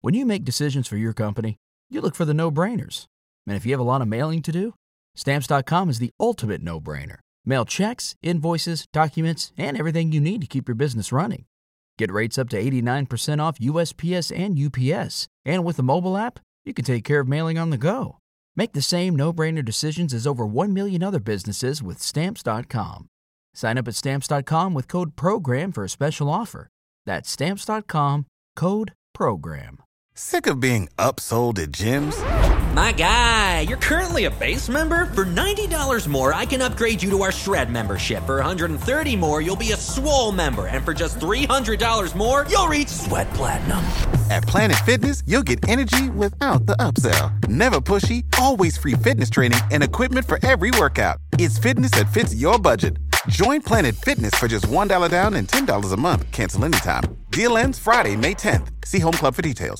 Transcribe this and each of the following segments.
When you make decisions for your company, you look for the no-brainers. And if you have a lot of mailing to do, Stamps.com is the ultimate no-brainer. Mail checks, invoices, documents, and everything you need to keep your business running. Get rates up to 89% off USPS and UPS. And with the mobile app, you can take care of mailing on the go. Make the same no-brainer decisions as over 1 million other businesses with Stamps.com. Sign up at Stamps.com with code PROGRAM for a special offer. That's Stamps.com, code PROGRAM. Sick of being upsold at gyms? My guy, you're currently a base member? For $90 more, I can upgrade you to our Shred membership. For $130 more, you'll be a Swole member. And for just $300 more, you'll reach Sweat Platinum. At Planet Fitness, you'll get energy without the upsell. Never pushy, always free fitness training and equipment for every workout. It's fitness that fits your budget. Join Planet Fitness for just $1 down and $10 a month. Cancel anytime. Deal ends Friday, May 10th. See Home Club for details.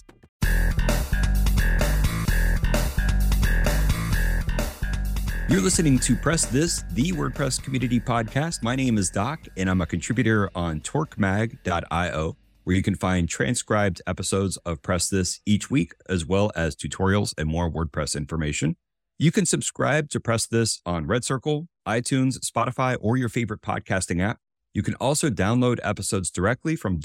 You're listening to Press This, the WordPress community podcast. My name is Doc, and I'm a contributor on torquemag.io, where you can find transcribed episodes of Press This each week, as well as tutorials and more WordPress information. You can subscribe to Press This on Red Circle, iTunes, Spotify, or your favorite podcasting app. You can also download episodes directly from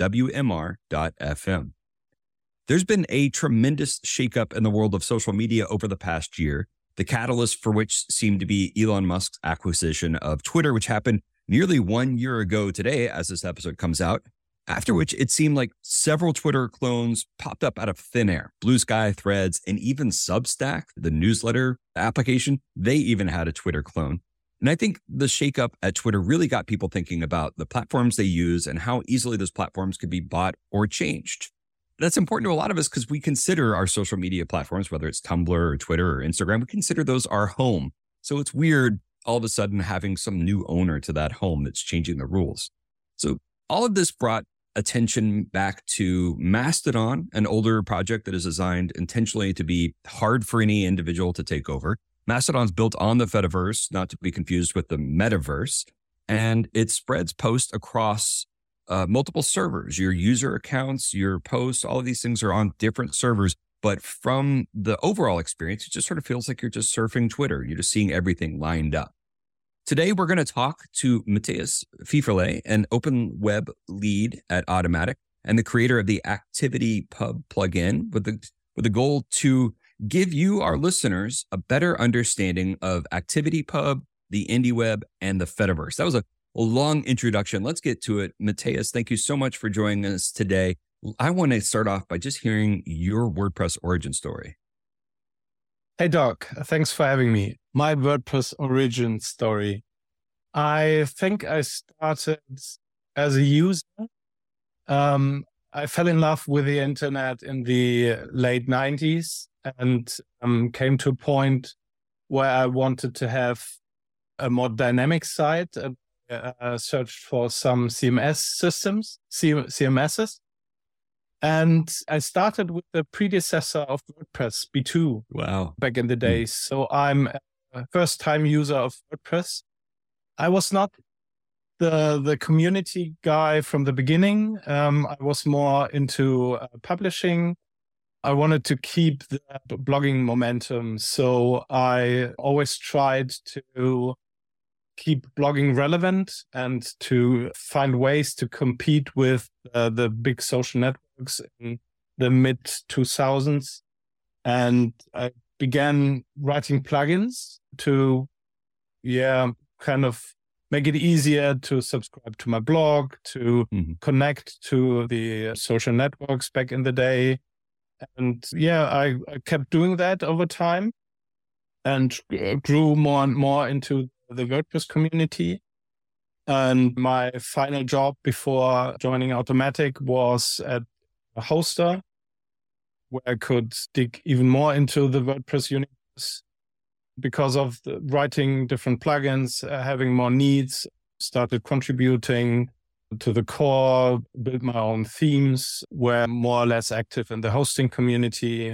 WMR.fm. There's been a tremendous shakeup in the world of social media over the past year. The catalyst for which seemed to be Elon Musk's acquisition of Twitter, which happened nearly 1 year ago today as this episode comes out, after which it seemed like several Twitter clones popped up out of thin air. Blue Sky, Threads, and even Substack, the newsletter application, they even had a Twitter clone. And I think the shakeup at Twitter really got people thinking about the platforms they use and how easily those platforms could be bought or changed. That's important to a lot of us because we consider our social media platforms, whether it's Tumblr or Twitter or Instagram, we consider those our home. So it's weird all of a sudden having some new owner to that home that's changing the rules. So all of this brought attention back to Mastodon, an older project that is designed intentionally to be hard for any individual to take over. Mastodon's built on the Fediverse, not to be confused with the Metaverse, and it spreads posts across multiple servers. Your user accounts, your posts, all of these things are on different servers. But from the overall experience, it just sort of feels like you're just surfing Twitter. You're just seeing everything lined up. Today, we're going to talk to Matthias Pfifferle, an open web lead at Automattic and the creator of the ActivityPub plugin with the goal to give you, our listeners, a better understanding of ActivityPub, the IndieWeb, and the Fediverse. That was a long introduction. Let's get to it. Matthias, thank you so much for joining us today. I want to start off by just hearing your WordPress origin story. Hey, Doc. Thanks for having me. My WordPress origin story. I think I started as a user. I fell in love with the internet in the late 90s and came to a point where I wanted to have a more dynamic site. Searched for some CMS systems, CMSs. And I started with the predecessor of WordPress, B2. Wow. Back in the days. So I'm a first-time user of WordPress. I was not the community guy from the beginning. I was more into publishing. I wanted to keep the blogging momentum. So I always tried to keep blogging relevant and to find ways to compete with the big social networks in the mid 2000s. And I began writing plugins to, kind of make it easier to subscribe to my blog, to connect to the social networks back in the day. And I kept doing that over time and grew more and more into the WordPress community. And my final job before joining Automattic was at a hoster where I could dig even more into the WordPress universe because of writing different plugins, having more needs, started contributing to the core, built my own themes, were more or less active in the hosting community,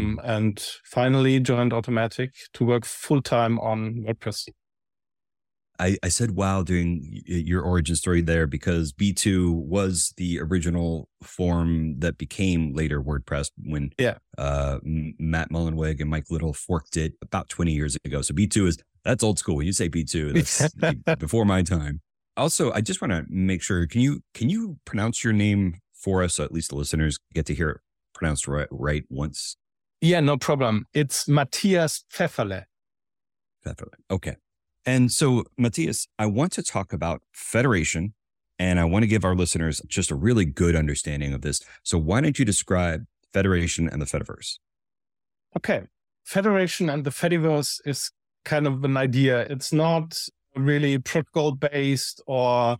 and finally joined Automattic to work full-time on WordPress. I said wow during your origin story there because B2 was the original form that became later WordPress when Matt Mullenweg and Mike Little forked it about 20 years ago. So B2 that's old school. When you say B2, that's before my time. Also, I just want to make sure, can you pronounce your name for us so at least the listeners get to hear it pronounced right once? Yeah, no problem. It's Matthias Pfefferle. Pfefferle. Okay. And so, Matthias, I want to talk about federation, and I want to give our listeners just a really good understanding of this. So why don't you describe federation and the Fediverse? Okay. Federation and the Fediverse is kind of an idea. It's not really protocol-based or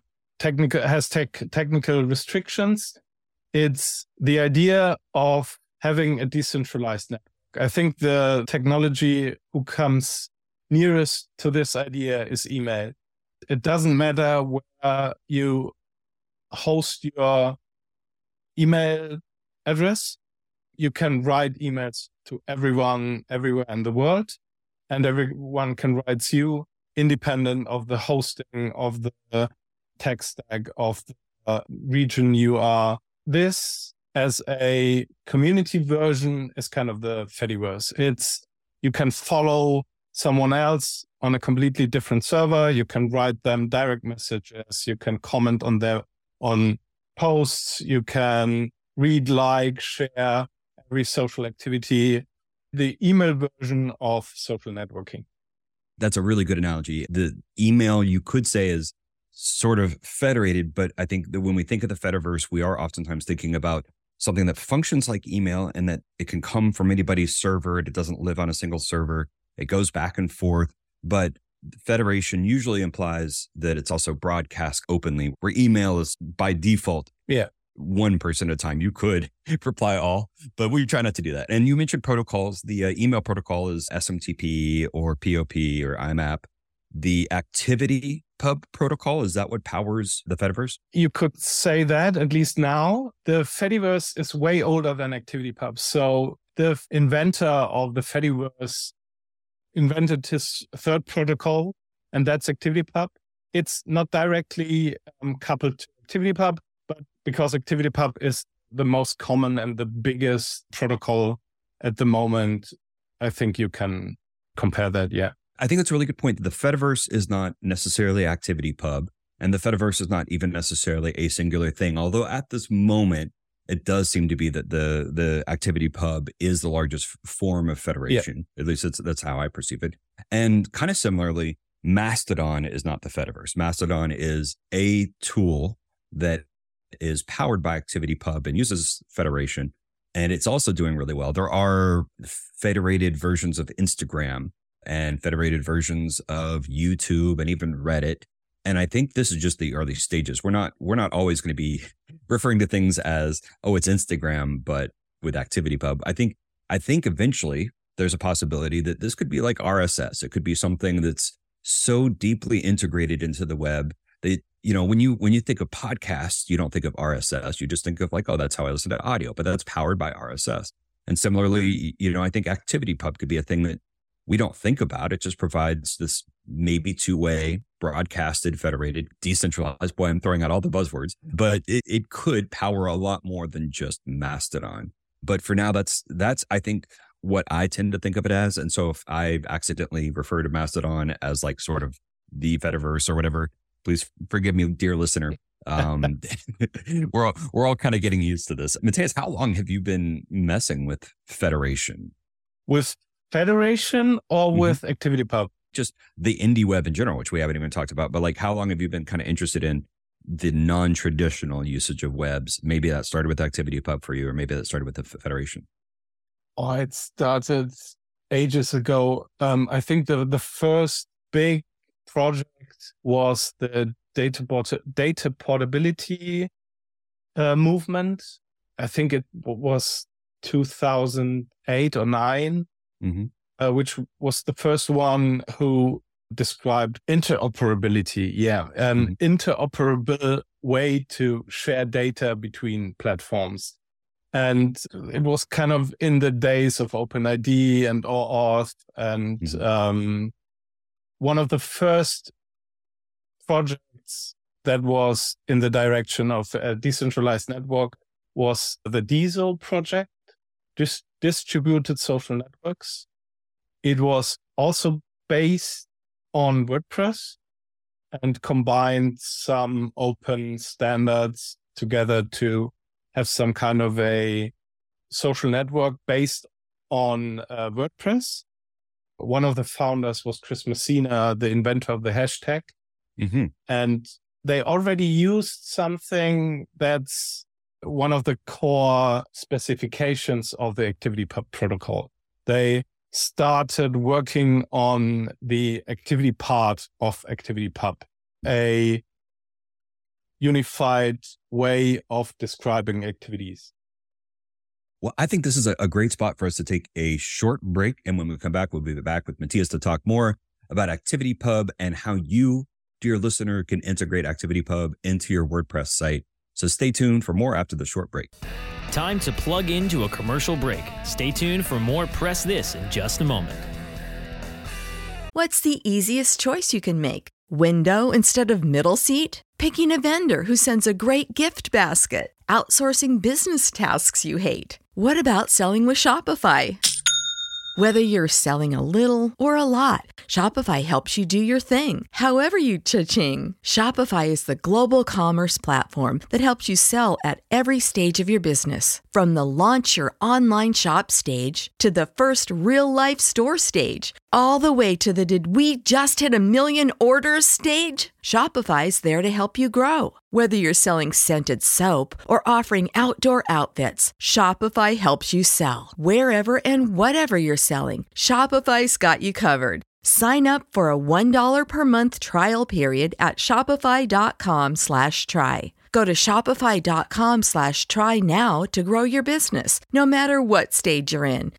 technical restrictions. It's the idea of having a decentralized network. I think the technology who comes nearest to this idea is email. It doesn't matter where you host your email address. You can write emails to everyone, everywhere in the world, and everyone can write to you independent of the hosting of the tech stack of the region you are. This, as a community version, is kind of the Fediverse. You can follow someone else on a completely different server. You can write them direct messages. You can comment on posts. You can read, like, share every social activity. The email version of social networking. That's a really good analogy. The email, you could say, is sort of federated, but I think that when we think of the Fediverse, we are oftentimes thinking about something that functions like email and that it can come from anybody's server. It doesn't live on a single server. It goes back and forth, but federation usually implies that it's also broadcast openly, where email is by default one person at a time. You could reply all, but we try not to do that. And you mentioned protocols. The email protocol is SMTP or POP or IMAP. The activity pub protocol, is that what powers the Fediverse? You could say that, at least now. The Fediverse is way older than ActivityPub. So the inventor of the Fediverse invented his third protocol, and that's ActivityPub. It's not directly coupled to ActivityPub, but because ActivityPub is the most common and the biggest protocol at the moment, I think you can compare that, yeah. I think that's a really good point. The Fediverse is not necessarily ActivityPub, and the Fediverse is not even necessarily a singular thing, although at this moment, it does seem to be that the ActivityPub is the largest form of federation. Yeah. At least that's how I perceive it. And kind of similarly, Mastodon is not the Fediverse. Mastodon is a tool that is powered by ActivityPub and uses federation. And it's also doing really well. There are federated versions of Instagram and federated versions of YouTube and even Reddit. And I think this is just the early stages. We're not always going to be referring to things as, oh, it's Instagram, but with ActivityPub. I think eventually there's a possibility that this could be like RSS. It could be something that's so deeply integrated into the web that, when you think of podcasts, you don't think of RSS. You just think of like, oh, that's how I listen to audio, but that's powered by RSS. And similarly, I think ActivityPub could be a thing that we don't think about. It just provides this maybe two-way broadcasted, federated, decentralized. Boy, I'm throwing out all the buzzwords, but it could power a lot more than just Mastodon. But for now, that's I think what I tend to think of it as. And so if I accidentally refer to Mastodon as like sort of the Fediverse or whatever, please forgive me, dear listener. We're all kind of getting used to this. Matthias, how long have you been messing with federation? With federation or with ActivityPub? Just the indie web in general, which we haven't even talked about, but like how long have you been kind of interested in the non-traditional usage of webs? Maybe that started with ActivityPub for you, or maybe that started with the federation. Oh, it started ages ago. I think the first big project was the data portability movement. I think it was 2008 or 9. Mm-hmm. Which was the first one who described interoperability. Yeah, an interoperable way to share data between platforms. And it was kind of in the days of OpenID and OAuth. And one of the first projects that was in the direction of a decentralized network was the Diesel project, distributed social networks. It was also based on WordPress and combined some open standards together to have some kind of a social network based on WordPress. One of the founders was Chris Messina, the inventor of the hashtag. Mm-hmm. And they already used something that's one of the core specifications of the ActivityPub protocol. They started working on the activity part of ActivityPub, a unified way of describing activities. Well, I think this is a great spot for us to take a short break. And when we come back, we'll be back with Matthias to talk more about ActivityPub and how you, dear listener, can integrate ActivityPub into your WordPress site. So stay tuned for more after the short break. Time to plug into a commercial break. Stay tuned for more Press This in just a moment. What's the easiest choice you can make? Window instead of middle seat? Picking a vendor who sends a great gift basket? Outsourcing business tasks you hate? What about selling with Shopify? Whether you're selling a little or a lot, Shopify helps you do your thing, however you cha-ching. Shopify is the global commerce platform that helps you sell at every stage of your business. From the launch your online shop stage to the first real-life store stage, all the way to the did we just hit 1 million orders stage. Shopify's there to help you grow. Whether you're selling scented soap or offering outdoor outfits, Shopify helps you sell. Wherever and whatever you're selling, Shopify's got you covered. Sign up for a $1 per month trial period at shopify.com/try. Go to shopify.com/try now to grow your business, no matter what stage you're in.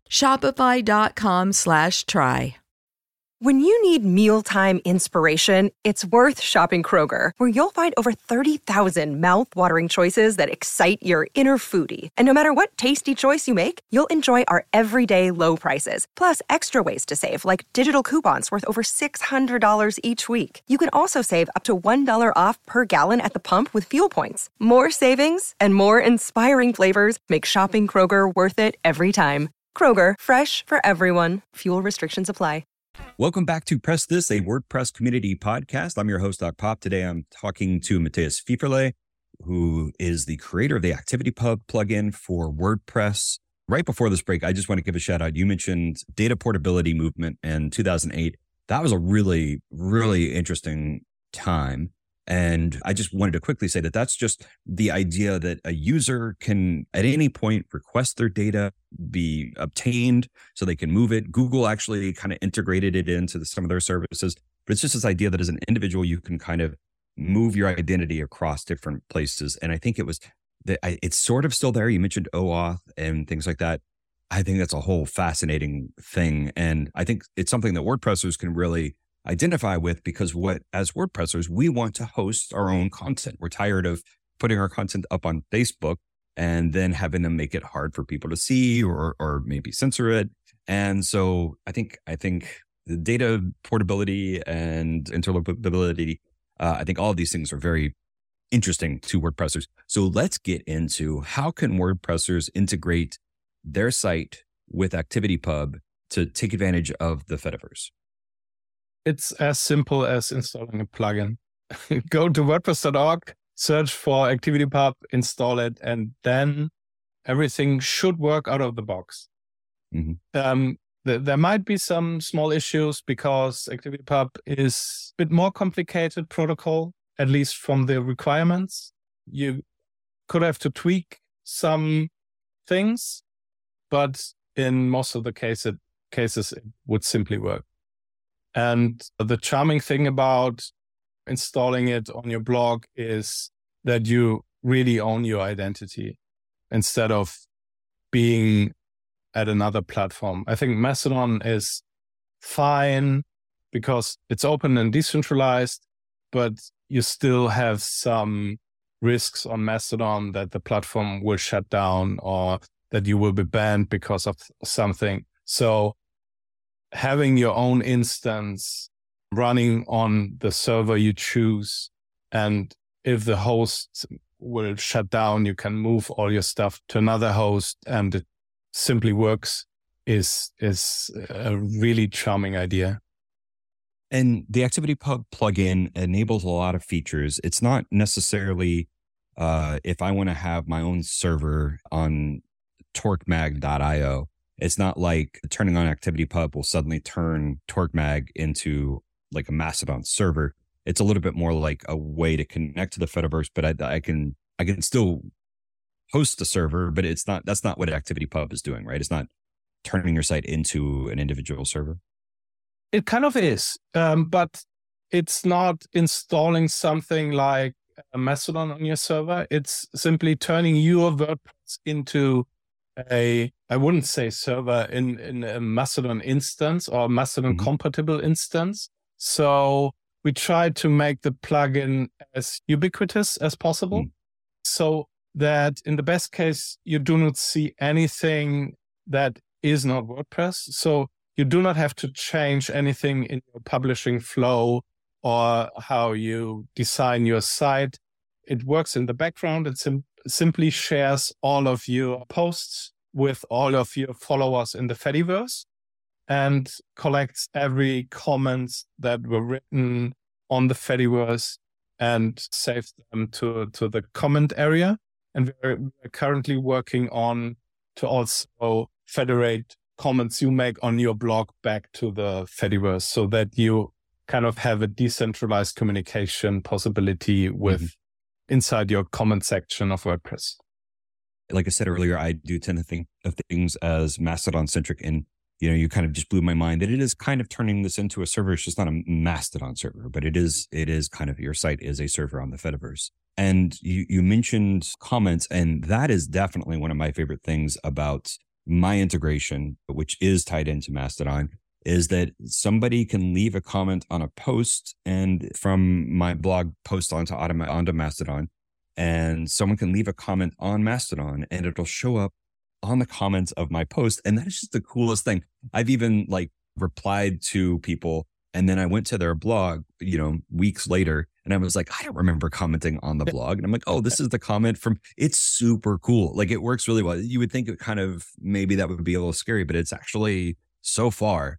Shopify.com/try. When you need mealtime inspiration, it's worth shopping Kroger, where you'll find over 30,000 mouth-watering choices that excite your inner foodie. And no matter what tasty choice you make, you'll enjoy our everyday low prices, plus extra ways to save, like digital coupons worth over $600 each week. You can also save up to $1 off per gallon at the pump with fuel points. More savings and more inspiring flavors make shopping Kroger worth it every time. Kroger, fresh for everyone. Fuel restrictions apply. Welcome back to Press This, a WordPress community podcast. I'm your host, Doc Pop. Today, I'm talking to Matthias Pfifferle, who is the creator of the ActivityPub plugin for WordPress. Right before this break, I just want to give a shout out. You mentioned data portability movement in 2008. That was a really, really interesting time. And I just wanted to quickly say that that's just the idea that a user can, at any point, request their data be obtained so they can move it. Google actually kind of integrated it into some of their services. But it's just this idea that as an individual, you can kind of move your identity across different places. And I think it's sort of still there. You mentioned OAuth and things like that. I think that's a whole fascinating thing. And I think it's something that WordPressers can really identify with, because as WordPressers, we want to host our own content. We're tired of putting our content up on Facebook and then having them make it hard for people to see or maybe censor it. And so I think the data portability and interoperability, I think all of these things are very interesting to WordPressers. So let's get into how can WordPressers integrate their site with ActivityPub to take advantage of the Fediverse. It's as simple as installing a plugin. Go to WordPress.org, search for ActivityPub, install it, and then everything should work out of the box. Mm-hmm. There might be some small issues because ActivityPub is a bit more complicated protocol, at least from the requirements. You could have to tweak some things, but in most of the cases it would simply work. And the charming thing about installing it on your blog is that you really own your identity instead of being at another platform. I think Mastodon is fine because it's open and decentralized, but you still have some risks on Mastodon that the platform will shut down or that you will be banned because of something. So having your own instance running on the server you choose. And if the host will shut down, you can move all your stuff to another host, and it simply works. Is a really charming idea. And the ActivityPub plugin enables a lot of features. It's not necessarily if I want to have my own server on torquemag.io, it's not like turning on ActivityPub will suddenly turn TorqueMag into like a Mastodon server. It's a little bit more like a way to connect to the Fediverse, but I can still host a server, but that's not what ActivityPub is doing, right? It's not turning your site into an individual server. It kind of is, but it's not installing something like a Mastodon on your server. It's simply turning your WordPress into I wouldn't say server, in a Mastodon instance or Mastodon compatible instance. So we try to make the plugin as ubiquitous as possible, so that in the best case, you do not see anything that is not WordPress. So you do not have to change anything in your publishing flow or how you design your site. It works in the background. It simply shares all of your posts with all of your followers in the Fediverse and collects every comment that were written on the Fediverse and saves them to the comment area. And we're currently working on to also federate comments you make on your blog back to the Fediverse, so that you kind of have a decentralized communication possibility with inside your comment section of WordPress. Like I said earlier, I do tend to think of things as Mastodon centric, and you kind of just blew my mind that it is kind of turning this into a server. It's just not a Mastodon server, but it is kind of, your site is a server on the Fediverse. And you mentioned comments, and that is definitely one of my favorite things about my integration, which is tied into Mastodon, is that somebody can leave a comment on a post and from my blog post onto Mastodon, and someone can leave a comment on Mastodon and it'll show up on the comments of my post. And that is just the coolest thing. I've even replied to people, and then I went to their blog, weeks later, and I was like, I don't remember commenting on the blog. And I'm like, oh, this is the comment from, it's super cool. It works really well. You would think it kind of, maybe that would be a little scary, but it's actually so far,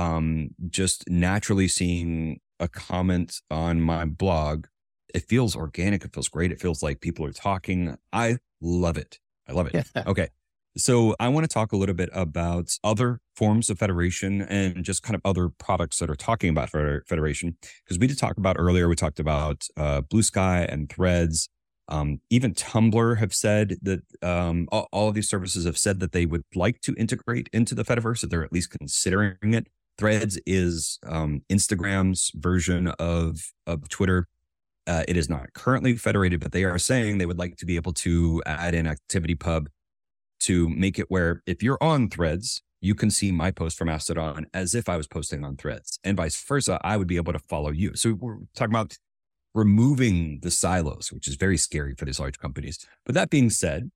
just naturally seeing a comment on my blog. It feels organic. It feels great. It feels like people are talking. I love it. Okay. So I want to talk a little bit about other forms of federation and just kind of other products that are talking about federation. Because we talked about Blue Sky and Threads. Even Tumblr have said that all of these services have said that they would like to integrate into the Fediverse, that they're at least considering it. Threads is Instagram's version of Twitter. It is not currently federated, but they are saying they would like to be able to add in ActivityPub to make it where if you're on Threads, you can see my post from Mastodon as if I was posting on Threads, and vice versa. I would be able to follow you. So we're talking about removing the silos, which is very scary for these large companies. But that being said,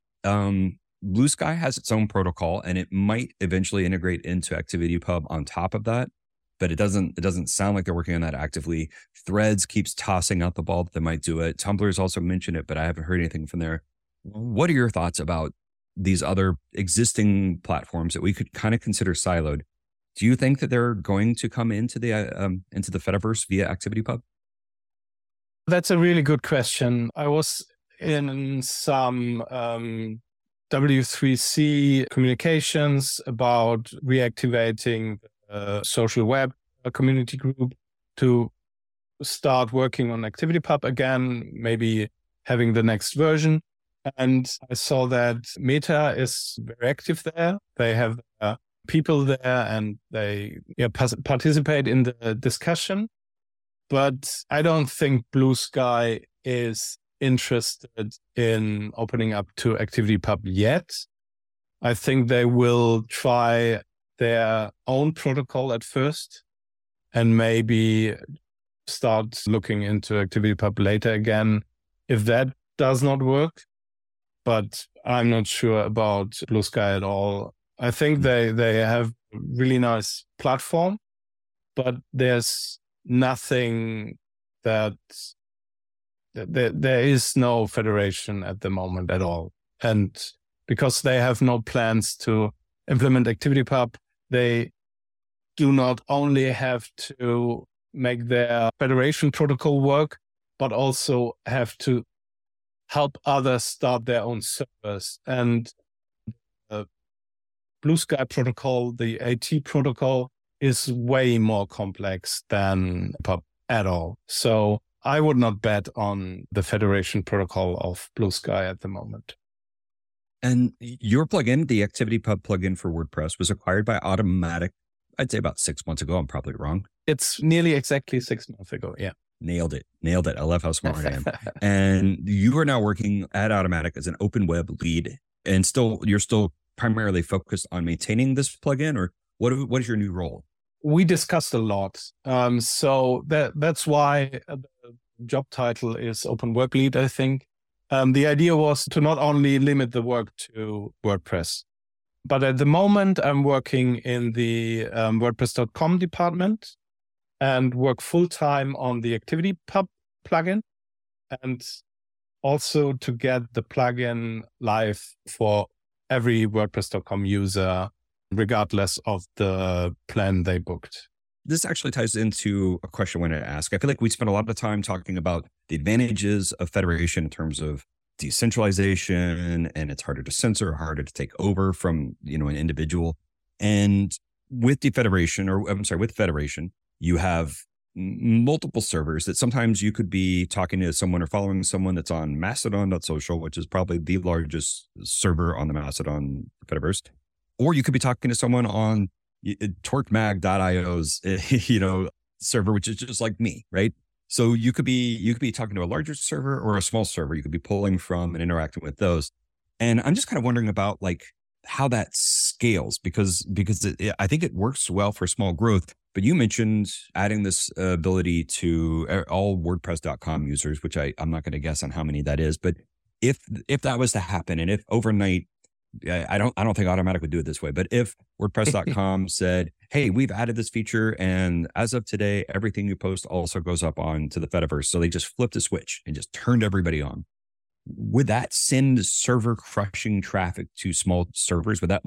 Blue Sky has its own protocol, and it might eventually integrate into ActivityPub on top of that. But it doesn't sound like they're working on that actively. Threads keeps tossing out the ball that they might do it. Tumblr's also mentioned it, but I haven't heard anything from there. What are your thoughts about these other existing platforms that we could kind of consider siloed? Do you think that they're going to come into the Fediverse via ActivityPub? That's a really good question. I was in some W3C communications about reactivating social web community group to start working on ActivityPub again, maybe having the next version. And I saw that Meta is very active there. They have people there and they participate in the discussion. But I don't think Blue Sky is interested in opening up to ActivityPub yet. I think they will try their own protocol at first and maybe start looking into ActivityPub later again if that does not work. But I'm not sure about Blue Sky at all. I think they have a really nice platform, but there's nothing that there is no federation at the moment at all. And because they have no plans to implement ActivityPub, they do not only have to make their federation protocol work, but also have to help others start their own servers. And the Blue Sky protocol, the AT protocol, is way more complex than PUB at all. So I would not bet on the federation protocol of Blue Sky at the moment. And your plugin, the ActivityPub plugin for WordPress, was acquired by Automattic, I'd say about 6 months ago. I'm probably wrong. It's nearly exactly 6 months ago. Yeah. Nailed it. I love how smart I am. And you are now working at Automattic as an open web lead, and you're still primarily focused on maintaining this plugin, or what is your new role? We discussed a lot. So that's why the job title is open web lead, I think. The idea was to not only limit the work to WordPress, but at the moment I'm working in the WordPress.com department and work full-time on the ActivityPub plugin, and also to get the plugin live for every WordPress.com user, regardless of the plan they booked. This actually ties into a question I wanted to ask. I feel like we spent a lot of time talking about the advantages of federation in terms of decentralization, and it's harder to censor, harder to take over from, an individual. And with federation, you have multiple servers that sometimes you could be talking to someone or following someone that's on Mastodon.social, which is probably the largest server on the Mastodon Fediverse. Or you could be talking to someone on TorqueMag.io's, server, which is just like me, right? So you could be talking to a larger server or a small server. You could be pulling from and interacting with those. And I'm just kind of wondering about how that scales, because I think it works well for small growth. But you mentioned adding this ability to all WordPress.com users, which I'm not going to guess on how many that is. But if that was to happen, and if overnight, I don't think Automattic would do it this way, but if WordPress.com said, hey, we've added this feature, and as of today, everything you post also goes up onto the Fediverse. So they just flipped a switch and just turned everybody on. Would that send server crushing traffic to small servers? Would that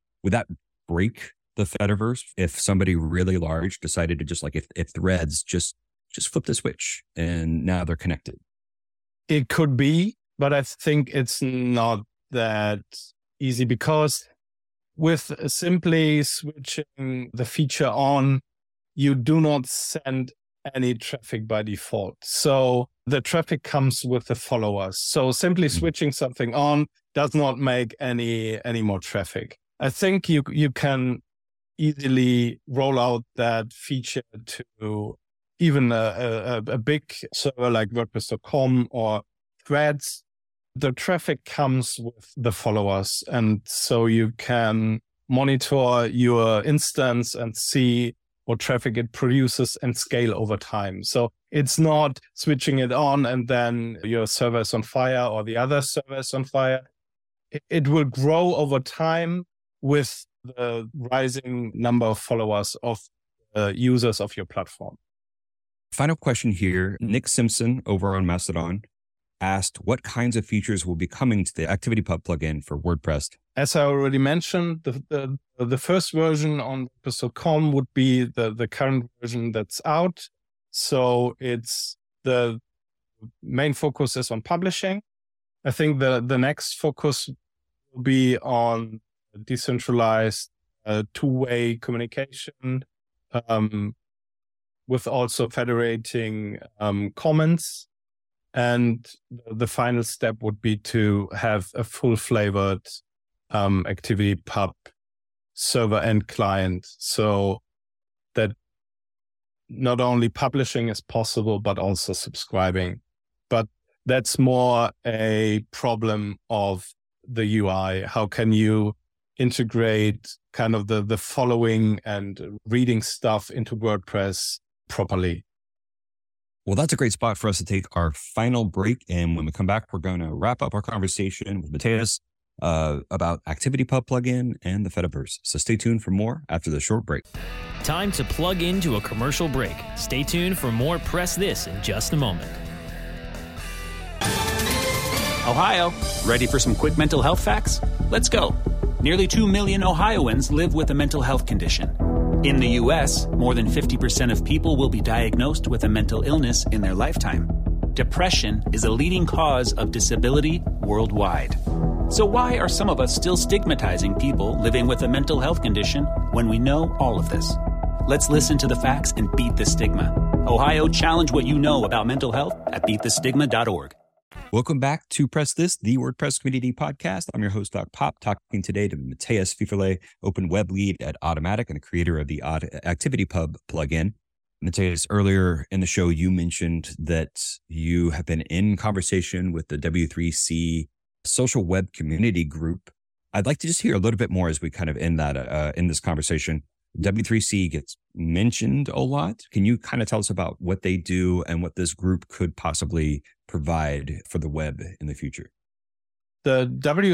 break the Fediverse if somebody really large decided to just if Threads just flipped a switch and now they're connected? It could be, but I think it's not that easy, because with simply switching the feature on, you do not send any traffic by default. So the traffic comes with the followers. So simply switching something on does not make any more traffic. I think you can easily roll out that feature to even a big server like WordPress.com or Threads. The traffic comes with the followers, and so you can monitor your instance and see what traffic it produces and scale over time. So it's not switching it on and then your server is on fire or the other server is on fire. It will grow over time with the rising number of followers of users of your platform. Final question here. Nick Simpson over on Mastodon asked what kinds of features will be coming to the ActivityPub plugin for WordPress. As I already mentioned, the first version on WordPress.com would be the current version that's out. So it's the main focus is on publishing. I think the next focus will be on decentralized two-way communication, with also federating comments. And the final step would be to have a full-flavored ActivityPub server and client, so that not only publishing is possible, but also subscribing. But that's more a problem of the UI. How can you integrate kind of the following and reading stuff into WordPress properly? Well, that's a great spot for us to take our final break. And when we come back, we're going to wrap up our conversation with Matthias. And we're going to talk about how Automattic about ActivityPub plugin and the Fediverse. So stay tuned for more after the short break. Time to plug into a commercial break. Stay tuned for more Press This in just a moment. Ohio, ready for some quick mental health facts? Let's go. Nearly 2 million Ohioans live with a mental health condition. In the U.S., more than 50% of people will be diagnosed with a mental illness in their lifetime. Depression is a leading cause of disability worldwide. So why are some of us still stigmatizing people living with a mental health condition when we know all of this? Let's listen to the facts and beat the stigma. Ohio, challenge what you know about mental health at beatthestigma.org. Welcome back to Press This, the WordPress community podcast. I'm your host, Doc Pop, talking today to Matheus Fifele, open web lead at Automattic and the creator of the ActivityPub plugin. Matheus, earlier in the show, you mentioned that you have been in conversation with the W3C social web community group. I'd like to just hear a little bit more as we kind of end that in this conversation. W3C gets mentioned a lot. Can you kind of tell us about what they do and what this group could possibly provide for the web in the future? The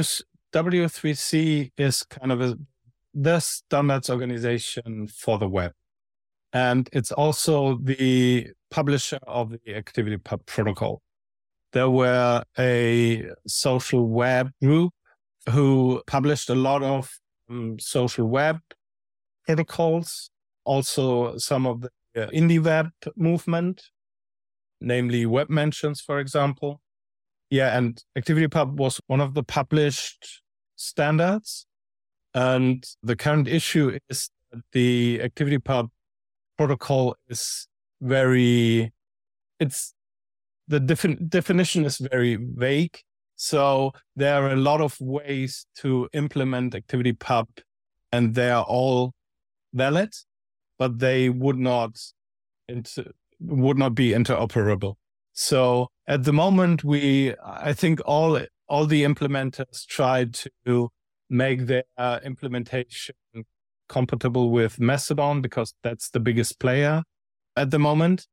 W3C is kind of the standards organization for the web. And it's also the publisher of the ActivityPub protocol. There were a social web group who published a lot of social web protocols, also some of the indie web movement, namely Web Mentions, for example. Yeah, and ActivityPub was one of the published standards. And the current issue is that the ActivityPub protocol is the definition is very vague. So there are a lot of ways to implement ActivityPub, and they are all valid, but they would not be interoperable. So at the moment, I think all the implementers try to make their implementation compatible with Mastodon because that's the biggest player at the moment.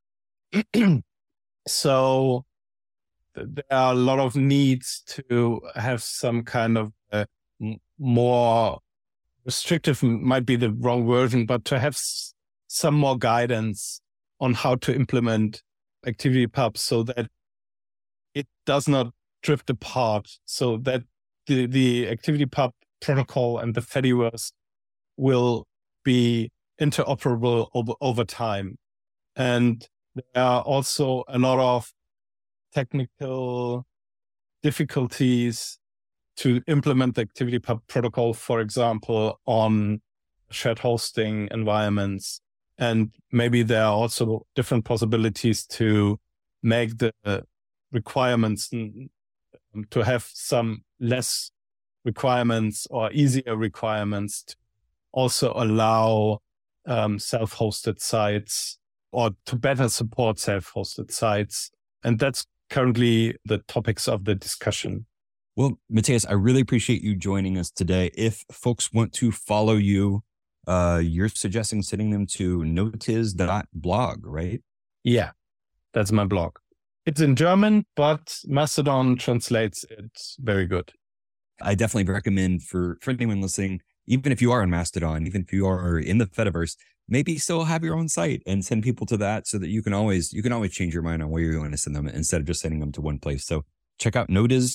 So there are a lot of needs to have some kind of more restrictive, might be the wrong version, but to have some more guidance on how to implement ActivityPub so that it does not drift apart, so that the ActivityPub protocol and the Fediverse will be interoperable over time. And there are also a lot of technical difficulties to implement the ActivityPub protocol, for example, on shared hosting environments. And maybe there are also different possibilities to make the requirements, to have some less requirements or easier requirements to also allow self-hosted sites or to better support self-hosted sites. And that's currently the topics of the discussion. Well, Matheus, I really appreciate you joining us today. If folks want to follow you, you're suggesting sending them to notiz.blog, right? Yeah, that's my blog. It's in German, but Mastodon translates it very good. I definitely recommend for anyone listening, even if you are on Mastodon, even if you are in the Fediverse, maybe still have your own site and send people to that so that you can always change your mind on where you're going to send them instead of just sending them to one place. So check out Notiz,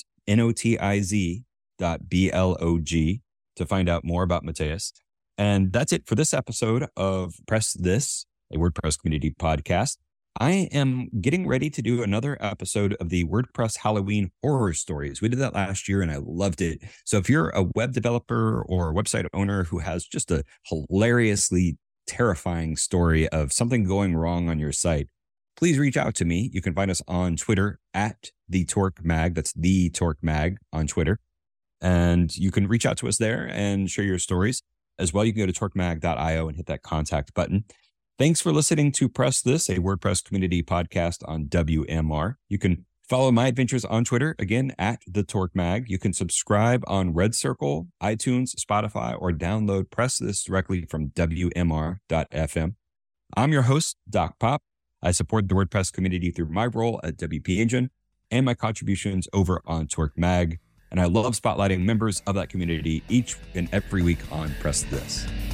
notiz.blog to find out more about Matheus. And that's it for this episode of Press This, a WordPress community podcast. I am getting ready to do another episode of the WordPress Halloween horror stories. We did that last year and I loved it. So if you're a web developer or a website owner who has just a hilariously terrifying story of something going wrong on your site, please reach out to me. You can find us on Twitter at the Torque Mag. That's the Torque Mag on Twitter. And you can reach out to us there and share your stories. As well, you can go to torquemag.io and hit that contact button. Thanks for listening to Press This, a WordPress community podcast on WMR. You can follow my adventures on Twitter, again, at the Torque Mag. You can subscribe on Red Circle, iTunes, Spotify, or download Press This directly from WMR.fm. I'm your host, Doc Pop. I support the WordPress community through my role at WP Engine and my contributions over on Torque Mag. and I love spotlighting members of that community each and every week on Press This.